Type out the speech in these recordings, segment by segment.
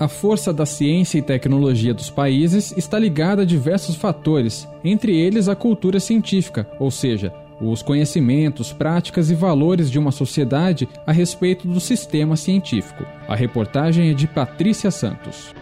A força da ciência e tecnologia dos países está ligada a diversos fatores, entre eles a cultura científica, ou seja, os conhecimentos, práticas e valores de uma sociedade a respeito do sistema científico. A reportagem é de Patrícia Santos.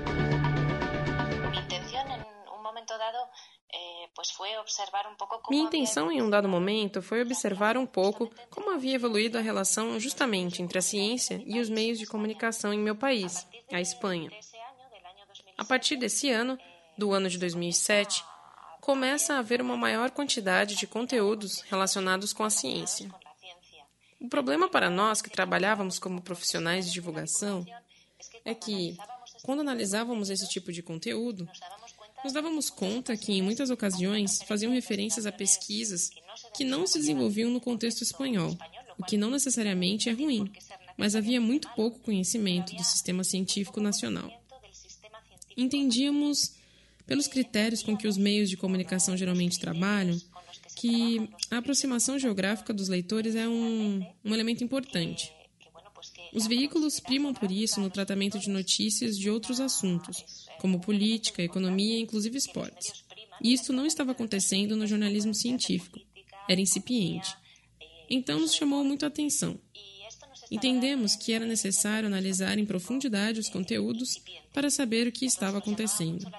Minha intenção em um dado momento foi observar um pouco como havia evoluído a relação justamente entre a ciência e os meios de comunicação em meu país, a Espanha. A partir desse ano, do ano de 2007, começa a haver uma maior quantidade de conteúdos relacionados com a ciência. O problema para nós que trabalhávamos como profissionais de divulgação é que, quando analisávamos esse tipo de conteúdo, nos dávamos conta que, em muitas ocasiões, faziam referências a pesquisas que não se desenvolviam no contexto espanhol, o que não necessariamente é ruim, mas havia muito pouco conhecimento do sistema científico nacional. Entendíamos, pelos critérios com que os meios de comunicação geralmente trabalham, que a aproximação geográfica dos leitores é um elemento importante. Os veículos primam por isso no tratamento de notícias de outros assuntos, como política, economia e inclusive esportes. E isso não estava acontecendo no jornalismo científico. Era incipiente. Então nos chamou muito a atenção. Entendemos que era necessário analisar em profundidade os conteúdos para saber o que estava acontecendo.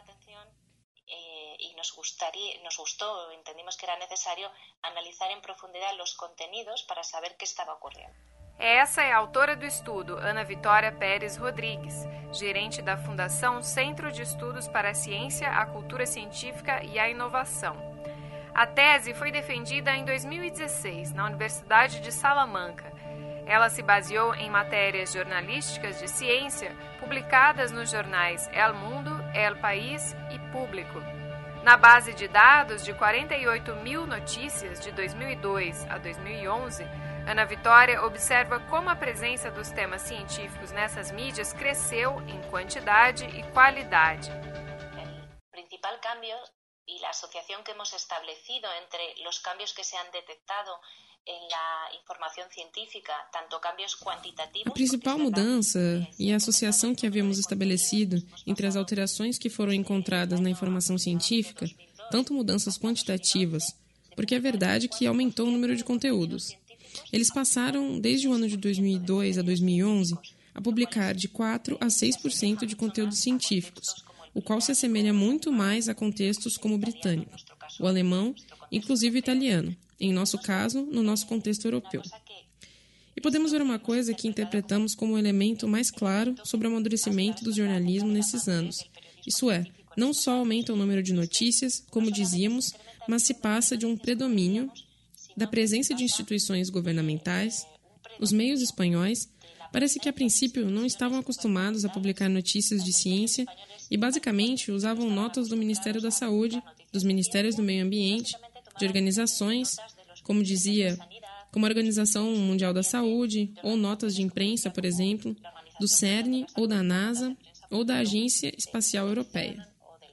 Nos gustou, entendimos que era necessário analisar em profundidade os conteúdos para saber o que estava ocorrendo. Essa é a autora do estudo, Ana Vitória Pérez Rodrigues, gerente da Fundação Centro de Estudos para a Ciência, a Cultura Científica e a Inovação. A tese foi defendida em 2016, na Universidade de Salamanca. Ela se baseou em matérias jornalísticas de ciência publicadas nos jornais El Mundo, El País e Público. Na base de dados de 48 mil notícias de 2002 a 2011, Ana Vitória observa como a presença dos temas científicos nessas mídias cresceu em quantidade e qualidade. O principal cambio e a associação que hemos estabelecido entre os cambios que se han detectado na informação científica, tanto cambios quantitativos. A principal mudança e a associação que havíamos estabelecido entre as alterações que foram encontradas na informação científica, tanto mudanças quantitativas, porque é verdade que aumentou o número de conteúdos. Eles passaram, desde o ano de 2002 a 2011, a publicar de 4% a 6% de conteúdos científicos, o qual se assemelha muito mais a contextos como o britânico, o alemão, inclusive o italiano, em nosso caso, no nosso contexto europeu. E podemos ver uma coisa que interpretamos como o elemento mais claro sobre o amadurecimento do jornalismo nesses anos. Isso é, não só aumenta o número de notícias, como dizíamos, mas se passa de um predomínio da presença de instituições governamentais. Os meios espanhóis parece que a princípio não estavam acostumados a publicar notícias de ciência e basicamente usavam notas do Ministério da Saúde, dos Ministérios do Meio Ambiente, de organizações, como a Organização Mundial da Saúde, ou notas de imprensa, por exemplo, do CERN, ou da NASA, ou da Agência Espacial Europeia.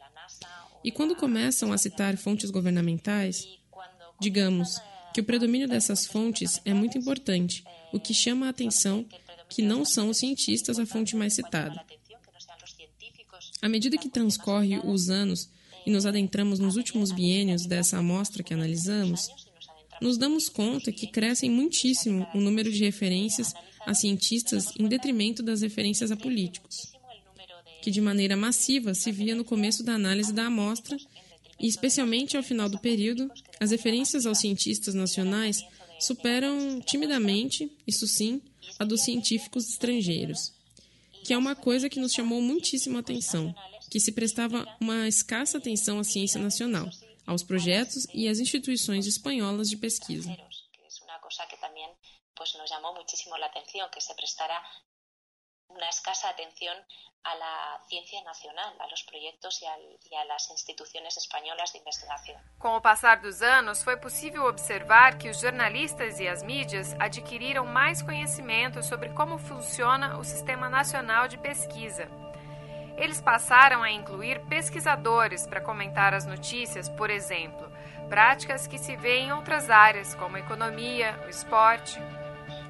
E quando começam a citar fontes governamentais, digamos que o predomínio dessas fontes é muito importante, o que chama a atenção que não são os cientistas a fonte mais citada. À medida que transcorre os anos e nos adentramos nos últimos biênios dessa amostra que analisamos, nos damos conta que crescem muitíssimo o número de referências a cientistas em detrimento das referências a políticos, que de maneira massiva se via no começo da análise da amostra e, especialmente ao final do período, as referências aos cientistas nacionais superam timidamente, isso sim, a dos científicos estrangeiros, que é uma coisa que nos chamou muitíssimo a atenção, que se prestava uma escassa atenção à ciência nacional, aos projetos e às instituições espanholas de pesquisa. É uma coisa que também nos chamou muitíssimo a atenção, que se prestara uma escassa atenção à ciência nacional, aos projetos e às instituições espanholas de investigação. Com o passar dos anos, foi possível observar que os jornalistas e as mídias adquiriram mais conhecimento sobre como funciona o Sistema Nacional de Pesquisa. Eles passaram a incluir pesquisadores para comentar as notícias, por exemplo, práticas que se vêem em outras áreas, como a economia, o esporte.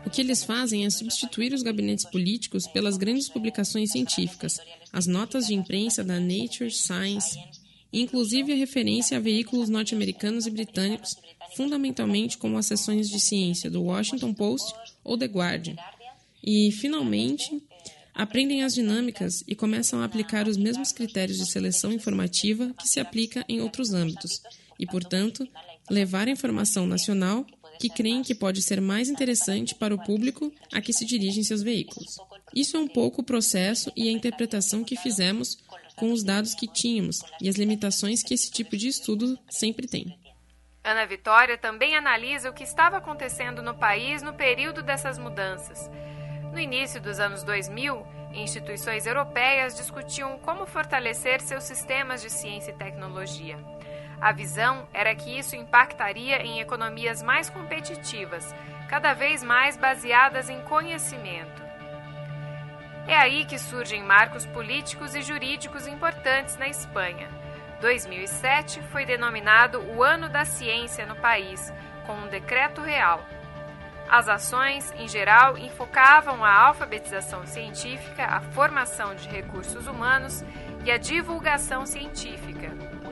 O que eles fazem é substituir os gabinetes políticos pelas grandes publicações científicas, as notas de imprensa da Nature, Science, e inclusive a referência a veículos norte-americanos e britânicos, fundamentalmente como as seções de ciência do Washington Post ou The Guardian. E, finalmente, aprendem as dinâmicas e começam a aplicar os mesmos critérios de seleção informativa que se aplica em outros âmbitos, e, portanto, levar a informação nacional que creem que pode ser mais interessante para o público a que se dirigem seus veículos. Isso é um pouco o processo e a interpretação que fizemos com os dados que tínhamos e as limitações que esse tipo de estudo sempre tem. Ana Vitória também analisa o que estava acontecendo no país no período dessas mudanças. No início dos anos 2000, instituições europeias discutiam como fortalecer seus sistemas de ciência e tecnologia. A visão era que isso impactaria em economias mais competitivas, cada vez mais baseadas em conhecimento. É aí que surgem marcos políticos e jurídicos importantes na Espanha. 2007 foi denominado o Ano da Ciência no país, com um decreto real. As ações, em geral, enfocavam a alfabetização científica, a formação de recursos humanos e a divulgação científica.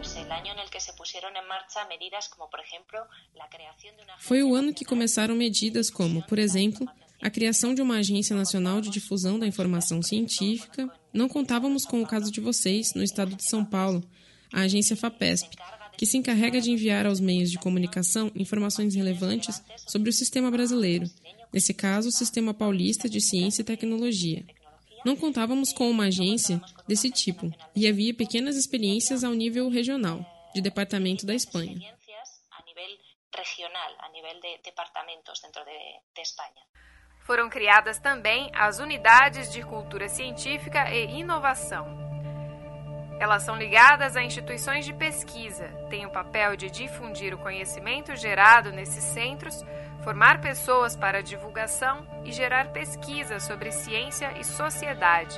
Foi o ano que começaram medidas como, por exemplo, a criação de uma Agência Nacional de Difusão da Informação Científica. Não contávamos com o caso de vocês, no estado de São Paulo, a agência FAPESP, que se encarrega de enviar aos meios de comunicação informações relevantes sobre o sistema brasileiro, nesse caso, o Sistema Paulista de Ciência e Tecnologia. Não contávamos com uma agência desse tipo e havia pequenas experiências ao nível regional, de departamento da Espanha. Foram criadas também as unidades de cultura científica e inovação. Elas são ligadas a instituições de pesquisa, têm o papel de difundir o conhecimento gerado nesses centros, formar pessoas para a divulgação e gerar pesquisa sobre ciência e sociedade.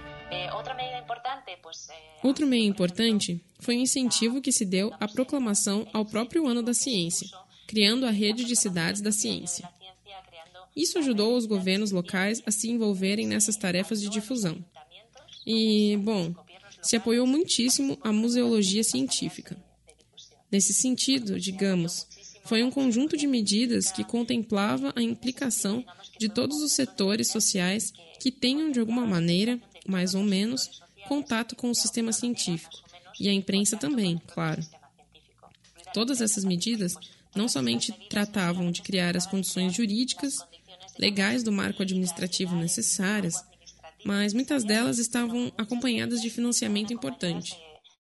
Outro meio importante foi o incentivo que se deu à proclamação ao próprio Ano da Ciência, criando a Rede de Cidades da Ciência. Isso ajudou os governos locais a se envolverem nessas tarefas de difusão. E, se apoiou muitíssimo a museologia científica. Nesse sentido, digamos, foi um conjunto de medidas que contemplava a implicação de todos os setores sociais que tenham, de alguma maneira, mais ou menos, contato com o sistema científico, e a imprensa também, claro. Todas essas medidas não somente tratavam de criar as condições jurídicas, legais do marco administrativo necessárias, mas muitas delas estavam acompanhadas de financiamento importante.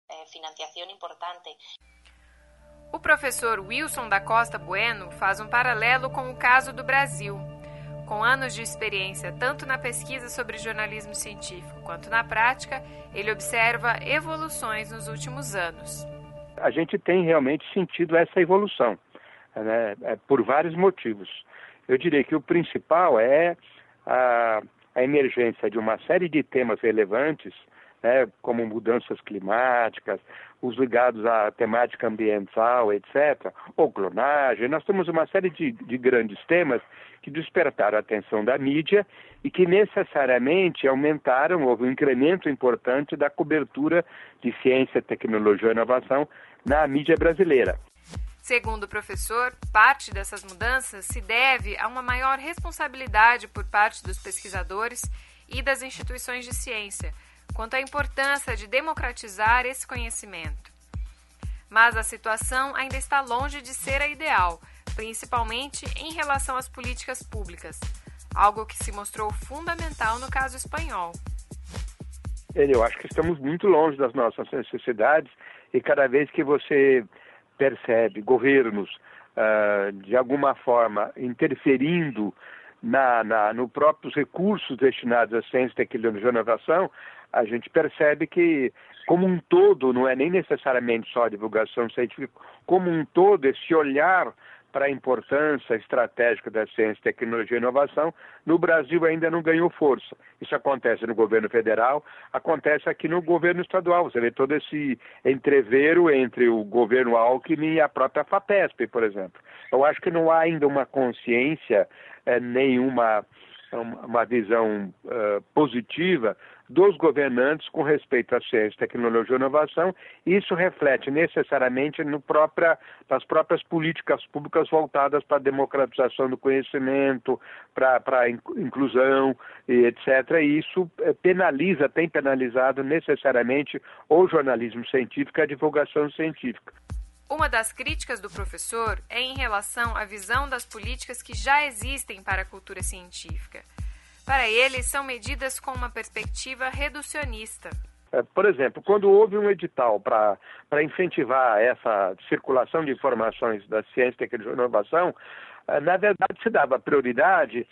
O professor Wilson da Costa Bueno faz um paralelo com o caso do Brasil. Com anos de experiência tanto na pesquisa sobre jornalismo científico quanto na prática, ele observa evoluções nos últimos anos. A gente tem realmente sentido essa evolução, né, por vários motivos. Eu diria que o principal é a emergência de uma série de temas relevantes, né, como mudanças climáticas, os ligados à temática ambiental, etc., ou clonagem. Nós temos uma série de grandes temas que despertaram a atenção da mídia e que necessariamente aumentaram, houve um incremento importante da cobertura de ciência, tecnologia e inovação na mídia brasileira. Segundo o professor, parte dessas mudanças se deve a uma maior responsabilidade por parte dos pesquisadores e das instituições de ciência, quanto à importância de democratizar esse conhecimento. Mas a situação ainda está longe de ser a ideal, principalmente em relação às políticas públicas, algo que se mostrou fundamental no caso espanhol. Eu acho que estamos muito longe das nossas necessidades e cada vez que você percebe governos, de alguma forma, interferindo no próprios recursos destinados à ciência, tecnologia e inovação, a gente percebe que, como um todo, não é nem necessariamente só a divulgação científica, como um todo, esse olhar para a importância estratégica da ciência, tecnologia e inovação, no Brasil ainda não ganhou força. Isso acontece no governo federal, acontece aqui no governo estadual. Você vê todo esse entrevero entre o governo Alckmin e a própria FAPESP, por exemplo. Eu acho que não há ainda uma consciência nenhuma uma visão positiva dos governantes com respeito à ciência, tecnologia e inovação. Isso reflete necessariamente nas próprias políticas públicas voltadas para a democratização do conhecimento, para a inclusão, e etc. E isso tem penalizado necessariamente o jornalismo científico e a divulgação científica. Uma das críticas do professor é em relação à visão das políticas que já existem para a cultura científica. Para ele, são medidas com uma perspectiva reducionista. Por exemplo, quando houve um edital para incentivar essa circulação de informações da ciência, tecnologia e inovação, na verdade se dava prioridade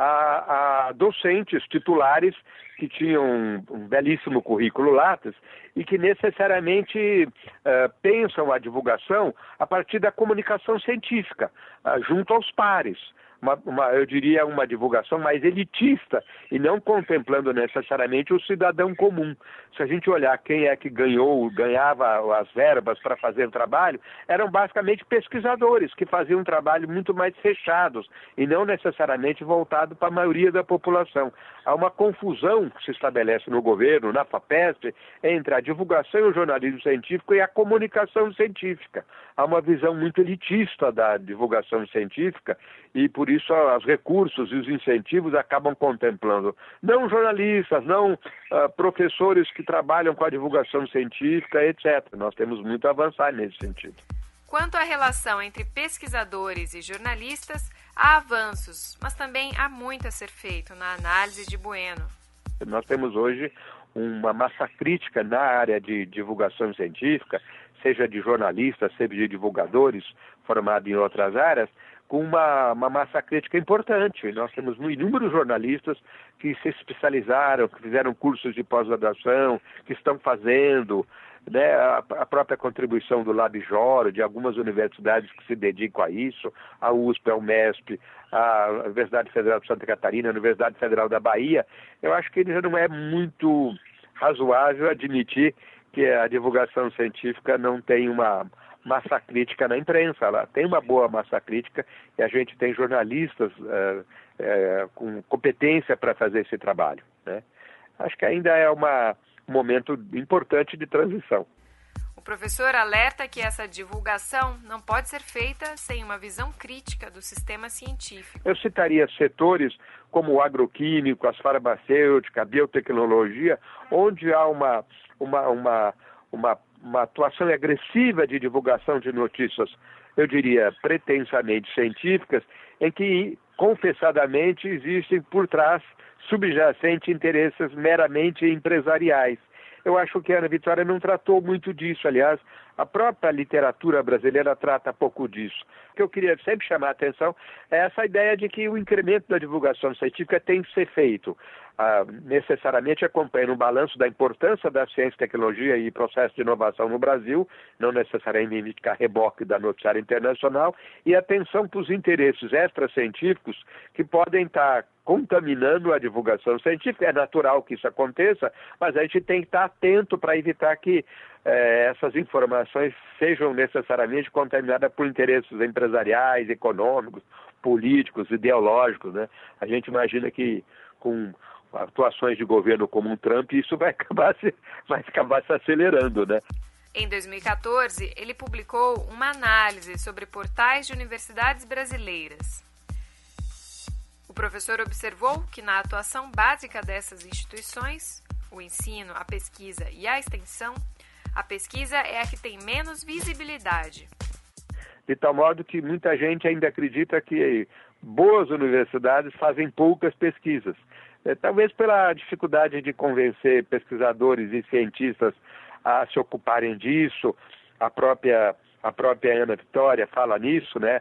a docentes titulares que tinham um belíssimo currículo Lattes e que necessariamente pensam a divulgação a partir da comunicação científica, junto aos pares. Eu diria uma divulgação mais elitista e não contemplando necessariamente o cidadão comum. Se a gente olhar quem é que ganhava as verbas para fazer o trabalho, eram basicamente pesquisadores que faziam um trabalho muito mais fechados e não necessariamente voltado para a maioria da população. Há uma confusão que se estabelece no governo, na FAPESP, entre a divulgação e o jornalismo científico e a comunicação científica. Há uma visão muito elitista da divulgação científica e, por isso, os recursos e os incentivos acabam contemplando não jornalistas, não professores que trabalham com a divulgação científica, etc. Nós temos muito a avançar nesse sentido. Quanto à relação entre pesquisadores e jornalistas, há avanços, mas também há muito a ser feito na análise de Bueno. Nós temos hoje uma massa crítica na área de divulgação científica, seja de jornalistas, seja de divulgadores formados em outras áreas, com uma massa crítica importante. Nós temos inúmeros jornalistas que se especializaram, que fizeram cursos de pós-graduação, que estão fazendo, né, a própria contribuição do LabJOR, de algumas universidades que se dedicam a isso, a USP, a UMESP, a Universidade Federal de Santa Catarina, a Universidade Federal da Bahia. Eu acho que já não é muito razoável admitir que a divulgação científica não tem uma massa crítica na imprensa. Ela tem uma boa massa crítica e a gente tem jornalistas com competência para fazer esse trabalho, né? Acho que ainda é um momento importante de transição. O professor alerta que essa divulgação não pode ser feita sem uma visão crítica do sistema científico. Eu citaria setores como o agroquímico, as farmacêuticas, a biotecnologia, onde há uma atuação agressiva de divulgação de notícias, eu diria, pretensamente científicas, em que, confessadamente, existem por trás subjacentes interesses meramente empresariais. Eu acho que a Ana Vitória não tratou muito disso, aliás, a própria literatura brasileira trata pouco disso. O que eu queria sempre chamar a atenção é essa ideia de que o incremento da divulgação científica tem que ser feito necessariamente acompanhando um balanço da importância da ciência, tecnologia e processo de inovação no Brasil, não necessariamente ficar reboque da noticiária internacional, e atenção para os interesses extracientíficos que podem estar contaminando a divulgação científica. É natural que isso aconteça, mas a gente tem que estar atento para evitar que essas informações sejam necessariamente contaminadas por interesses empresariais, econômicos, políticos, ideológicos, né? A gente imagina que com atuações de governo como um Trump, isso vai acabar se acelerando, né? Em 2014, ele publicou uma análise sobre portais de universidades brasileiras. O professor observou que na atuação básica dessas instituições, o ensino, a pesquisa e a extensão, a pesquisa é a que tem menos visibilidade. De tal modo que muita gente ainda acredita que boas universidades fazem poucas pesquisas. Talvez pela dificuldade de convencer pesquisadores e cientistas a se ocuparem disso, a própria Ana Vitória fala nisso, né?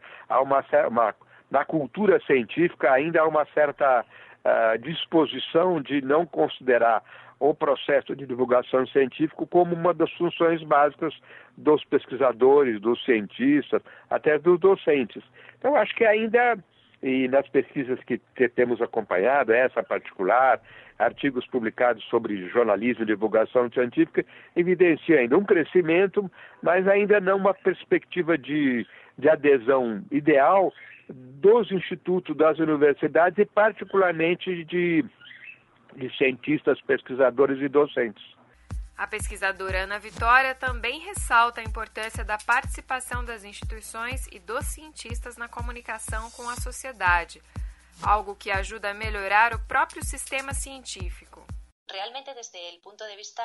Na cultura científica ainda há uma certa disposição de não considerar o processo de divulgação científica como uma das funções básicas dos pesquisadores, dos cientistas, até dos docentes. Então, acho que ainda, e nas pesquisas que temos acompanhado, essa particular, artigos publicados sobre jornalismo e divulgação científica, evidencia ainda um crescimento, mas ainda não uma perspectiva de adesão ideal dos institutos, das universidades e particularmente de cientistas, pesquisadores e docentes. A pesquisadora Ana Vitória também ressalta a importância da participação das instituições e dos cientistas na comunicação com a sociedade, algo que ajuda a melhorar o próprio sistema científico. Realmente, desde el punto de vista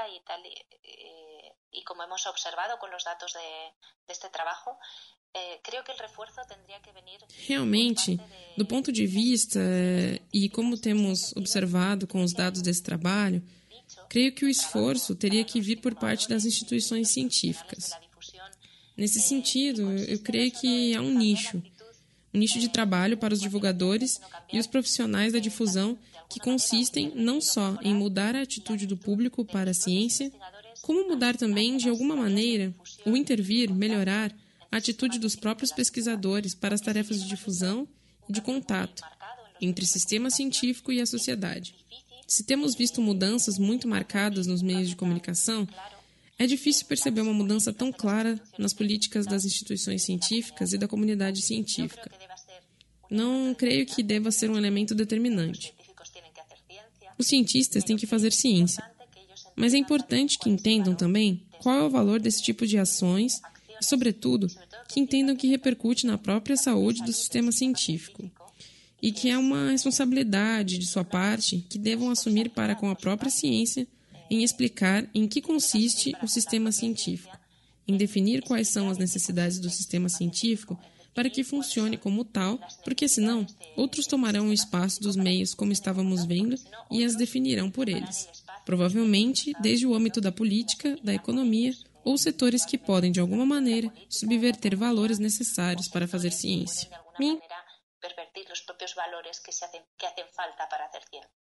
y como hemos observado con los datos de este trabajo, creo que el refuerzo tendría que venir. Realmente, do ponto de vista e como temos observado com os dados desse trabalho, creio que o esforço teria que vir por parte das instituições científicas. Nesse sentido, eu creio que há um nicho de trabalho para os divulgadores e os profissionais da difusão que consistem não só em mudar a atitude do público para a ciência, como mudar também, de alguma maneira, ou intervir, melhorar a atitude dos próprios pesquisadores para as tarefas de difusão e de contato entre o sistema científico e a sociedade. Se temos visto mudanças muito marcadas nos meios de comunicação, é difícil perceber uma mudança tão clara nas políticas das instituições científicas e da comunidade científica. Não creio que deva ser um elemento determinante. Os cientistas têm que fazer ciência, mas é importante que entendam também qual é o valor desse tipo de ações e, sobretudo, que entendam que repercute na própria saúde do sistema científico e que é uma responsabilidade de sua parte que devam assumir para com a própria ciência em explicar em que consiste o sistema científico, em definir quais são as necessidades do sistema científico para que funcione como tal, porque senão outros tomarão o espaço dos meios como estávamos vendo e as definirão por eles, provavelmente desde o âmbito da política, da economia ou setores que podem, de alguma maneira, subverter valores necessários para fazer ciência. Pervertir los propios valores que hacen falta para hacer ciencia.